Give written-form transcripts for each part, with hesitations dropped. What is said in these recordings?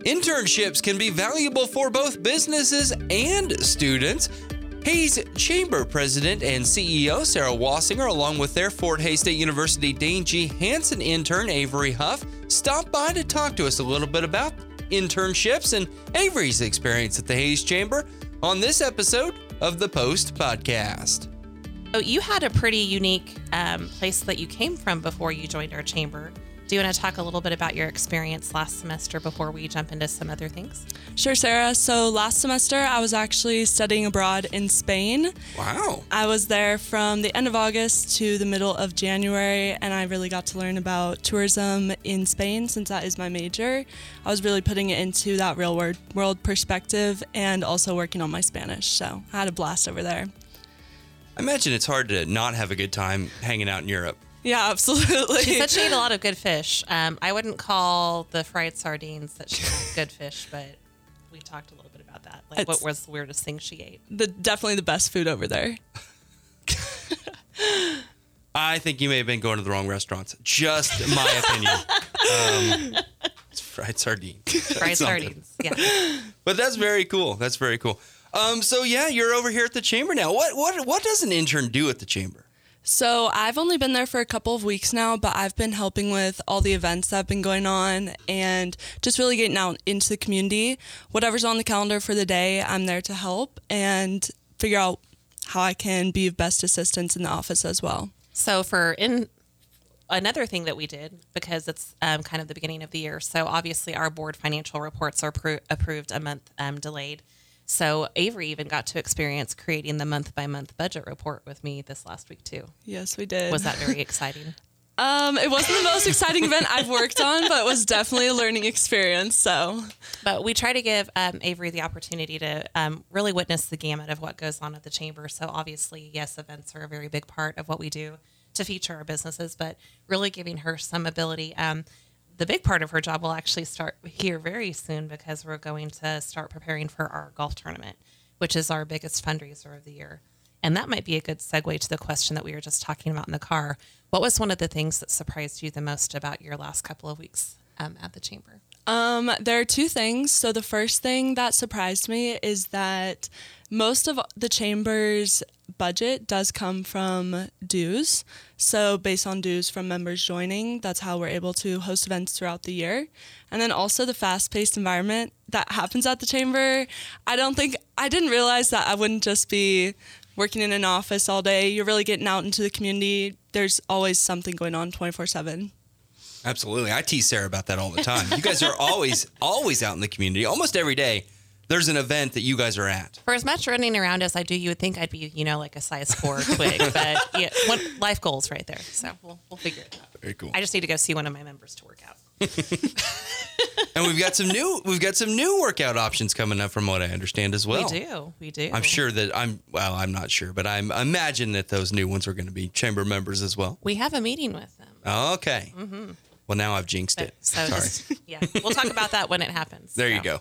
Internships can be valuable for both businesses and students. Hays Chamber President and CEO Sarah Wassinger, along with their Fort Hays State University Dane G. Hansen intern Avery Huff, stopped by to talk to us a little bit about internships and Avery's experience at the Hays Chamber on this episode of the Post Podcast. So you had a pretty unique place that you came from before you joined our chamber. Do you want to talk a little bit about your experience last semester before we jump into some other things? Sure, Sarah. So last semester, I was actually studying abroad in Spain. Wow. I was there from the end of August to the middle of January, and I really got to learn about tourism in Spain since that is my major. I was really putting it into that real world perspective and also working on my Spanish. So I had a blast over there. I imagine it's hard to not have a good time hanging out in Europe. Yeah, absolutely. She said she ate a lot of good fish. I wouldn't call the fried sardines that she had good fish, but we talked a little bit about that. Like, what was the weirdest thing she ate? Definitely the best food over there. I think you may have been going to the wrong restaurants. Just my opinion. It's fried sardines. Fried sardines, yeah. But that's very cool. That's very cool. So yeah, you're over here at the chamber now. What does an intern do at the chamber? So I've only been there for a couple of weeks now, but I've been helping with all the events that have been going on and just really getting out into the community. Whatever's on the calendar for the day, I'm there to help and figure out how I can be of best assistance in the office as well. So another thing that we did, because it's kind of the beginning of the year, so obviously our board financial reports are approved a month delayed. So Avery even got to experience creating the month-by-month budget report with me this last week, too. Yes, we did. Was that very exciting? It wasn't the most exciting event I've worked on, but it was definitely a learning experience. But we try to give Avery the opportunity to really witness the gamut of what goes on at the chamber. So obviously, yes, events are a very big part of what we do to feature our businesses, but really giving her some ability. The big part of her job will actually start here very soon because we're going to start preparing for our golf tournament, which is our biggest fundraiser of the year. And that might be a good segue to the question that we were just talking about in the car. What was one of the things that surprised you the most about your last couple of weeks at the chamber? There are two things. So the first thing that surprised me is that most of the chamber's budget does come from dues. So based on dues from members joining, that's how we're able to host events throughout the year. And then also the fast-paced environment that happens at the chamber. I didn't realize that I wouldn't just be working in an office all day. You're really getting out into the community. There's always something going on 24/7. Absolutely. I tease Sarah about that all the time. You guys are always out in the community. Almost every day, there's an event that you guys are at. For as much running around as I do, you would think I'd be, like a size 4 twig. But yeah, life goals right there. So we'll figure it out. Very cool. I just need to go see one of my members to work out. And we've got some new workout options coming up from what I understand as well. We do. I'm sure that I'm not sure, but I imagine that those new ones are going to be chamber members as well. We have a meeting with them. Okay. Mm-hmm. Well, now I've jinxed it. So sorry. We'll talk about that when it happens. There you go.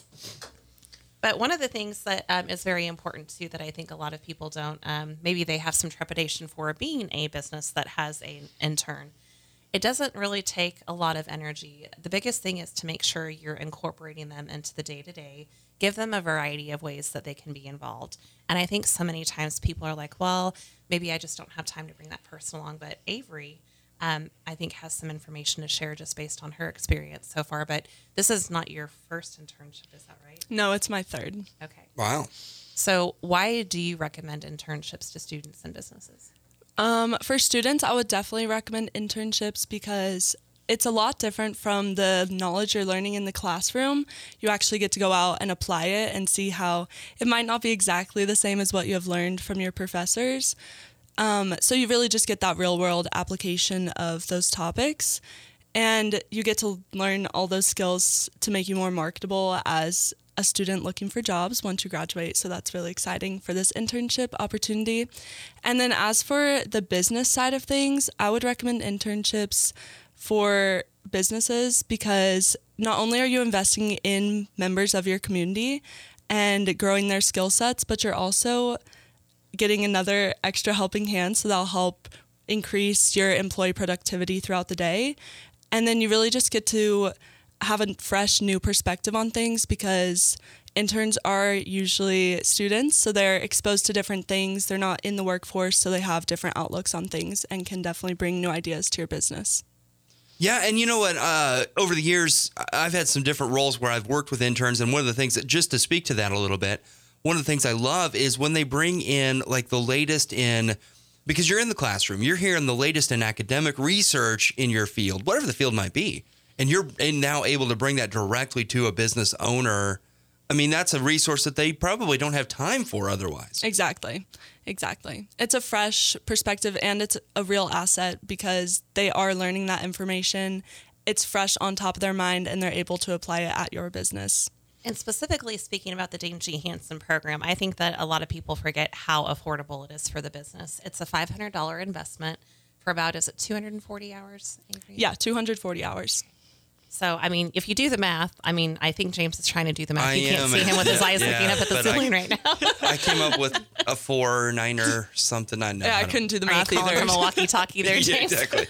But one of the things that is very important, too, that I think a lot of people don't, maybe they have some trepidation for being a business that has an intern. It doesn't really take a lot of energy. The biggest thing is to make sure you're incorporating them into the day-to-day, give them a variety of ways that they can be involved. And I think so many times people are like, well, maybe I just don't have time to bring that person along. But Avery, I think, has some information to share just based on her experience so far. But this is not your first internship, is that right? No, it's my third. Okay. Wow. So why do you recommend internships to students and businesses? For students, I would definitely recommend internships because it's a lot different from the knowledge you're learning in the classroom. You actually get to go out and apply it and see how it might not be exactly the same as what you have learned from your professors. So you really just get that real world application of those topics, and you get to learn all those skills to make you more marketable as a student looking for jobs once you graduate. So that's really exciting for this internship opportunity. And then as for the business side of things, I would recommend internships for businesses because not only are you investing in members of your community and growing their skill sets, but you're also getting another extra helping hand, so that'll help increase your employee productivity throughout the day. And then you really just get to have a fresh new perspective on things because interns are usually students, so they're exposed to different things. They're not in the workforce, so they have different outlooks on things and can definitely bring new ideas to your business. Yeah, and you know what? Over the years, I've had some different roles where I've worked with interns, and one of the things that, just to speak to that a little bit, one of the things I love is when they bring in like the latest in, because you're in the classroom, you're hearing the latest in academic research in your field, whatever the field might be, and you're now able to bring that directly to a business owner. I mean, that's a resource that they probably don't have time for otherwise. Exactly. It's a fresh perspective and it's a real asset because they are learning that information. It's fresh on top of their mind and they're able to apply it at your business. And specifically speaking about the Dane G. Hansen program, I think that a lot of people forget how affordable it is for the business. It's a $500 investment for about, is it 240 hours? Avery? Yeah, 240 hours. So, I mean, if you do the math, I mean, I think James is trying to do the math. You can't see him with his eyes looking up at the ceiling right now. I came up with a 4 or 9 or something. I know. Yeah, I couldn't do the math either. Are you calling either. from a walkie-talkie there, James? Yeah, exactly.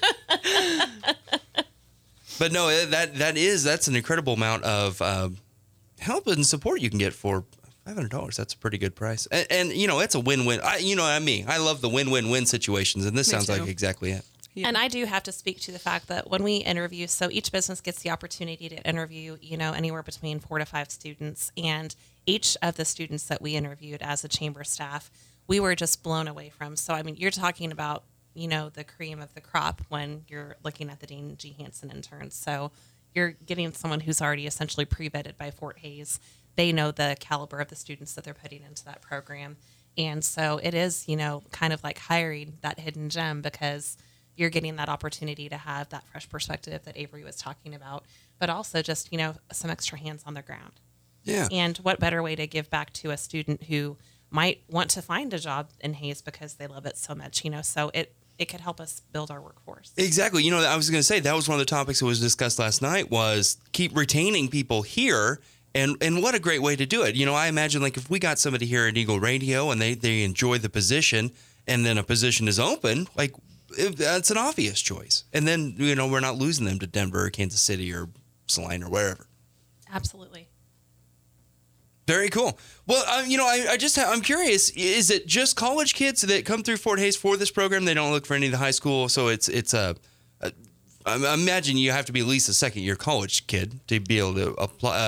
But no, that's an incredible amount of help and support you can get for $500. That's a pretty good price. And you know, it's a win-win. I love the win-win-win situations, and this sounds like exactly it. Yeah. And I do have to speak to the fact that when we interview, so each business gets the opportunity to interview, anywhere between 4 to 5 students. And each of the students that we interviewed as a chamber staff, we were just blown away from. So, I mean, you're talking about, the cream of the crop when you're looking at the Dane G. Hansen interns. So you're getting someone who's already essentially pre-vetted by Fort Hays. They know the caliber of the students that they're putting into that program. And so it is, kind of like hiring that hidden gem because you're getting that opportunity to have that fresh perspective that Avery was talking about, but also just, some extra hands on the ground. Yeah. And what better way to give back to a student who might want to find a job in Hays because they love it so much, so it could help us build our workforce. Exactly. I was going to say that was one of the topics that was discussed last night was keep retaining people here. And what a great way to do it. I imagine like if we got somebody here at Eagle Radio and they enjoy the position and then a position is open, like, that's an obvious choice. And then, we're not losing them to Denver or Kansas City or Saline or wherever. Absolutely. Very cool. Well, I'm curious, is it just college kids that come through Fort Hays for this program? They don't look for any of the high school. So I imagine you have to be at least a second-year college kid to be able to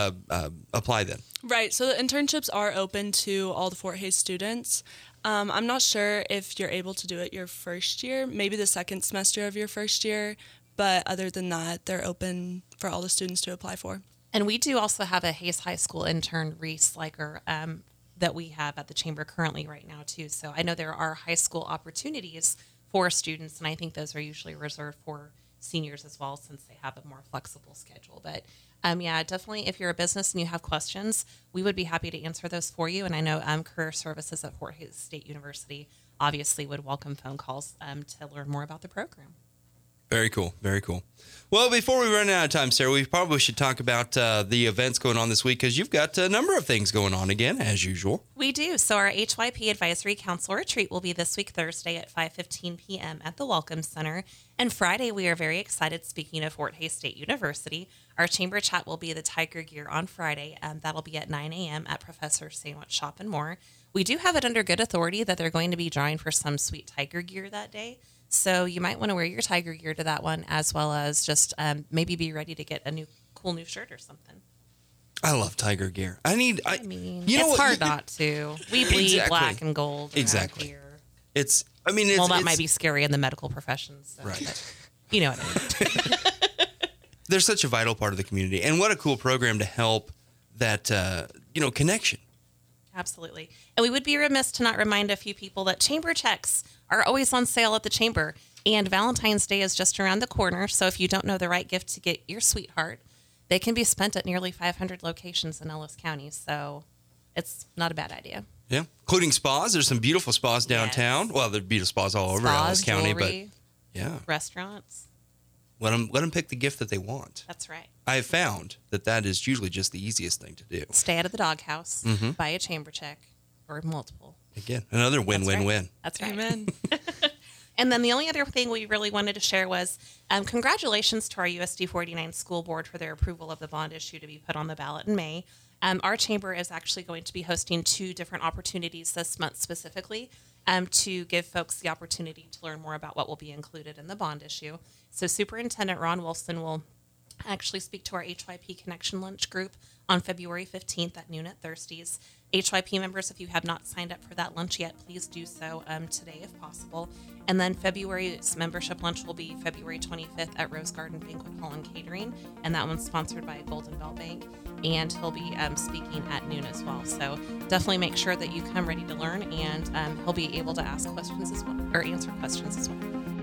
apply then. Right. So the internships are open to all the Fort Hays students. I'm not sure if you're able to do it your first year, maybe the second semester of your first year, but other than that, they're open for all the students to apply for. And we do also have a Hays High School intern, Reese Sliker, that we have at the chamber currently right now, too. So I know there are high school opportunities for students, and I think those are usually reserved for seniors as well since they have a more flexible schedule. But definitely if you're a business and you have questions, we would be happy to answer those for you. And I know Career Services at Fort Hays State University obviously would welcome phone calls to learn more about the program. Very cool. Very cool. Well, before we run out of time, Sarah, we probably should talk about the events going on this week because you've got a number of things going on again, as usual. We do. So our HYP Advisory Council Retreat will be this week, Thursday at 5:15 p.m. at the Welcome Center. And Friday, we are very excited, speaking of Fort Hays State University, our chamber chat will be the Tiger Gear on Friday. That'll be at 9 a.m. at Professor Sandwich Shop and More. We do have it under good authority that they're going to be drawing for some sweet Tiger Gear that day. So you might want to wear your Tiger Gear to that one, as well as just maybe be ready to get a cool new shirt or something. I love Tiger Gear. It's hard not to. We bleed black and gold. Exactly. Here. That might be scary in the medical professions. So, right. But you know what I mean. They're such a vital part of the community, and what a cool program to help that connection. Absolutely. And we would be remiss to not remind a few people that chamber checks are always on sale at the chamber. And Valentine's Day is just around the corner. So if you don't know the right gift to get your sweetheart, they can be spent at nearly 500 locations in Ellis County. So it's not a bad idea. Yeah. Including spas. There's some beautiful spas downtown. Yes. Well, there's beautiful spas all over Ellis County. Jewelry, but yeah. Restaurants. Let them pick the gift that they want. That's right. I have found that is usually just the easiest thing to do. Stay out of the doghouse. Buy a chamber check or multiple. Again, another win-win-win. That's right. Amen. And then the only other thing we really wanted to share was congratulations to our USD 49 school board for their approval of the bond issue to be put on the ballot in May. Our chamber is actually going to be hosting 2 different opportunities this month specifically to give folks the opportunity to learn more about what will be included in the bond issue. So Superintendent Ron Wilson will actually speak to our HYP Connection Lunch group on February 15th at noon at Thirsties. HYP members, if you have not signed up for that lunch yet, please do so today if possible. And then February's membership lunch will be February 25th at Rose Garden Banquet Hall and Catering, and that one's sponsored by Golden Belt Bank, and he'll be speaking at noon as well. So definitely make sure that you come ready to learn, and he'll be able to ask questions as well, or answer questions as well.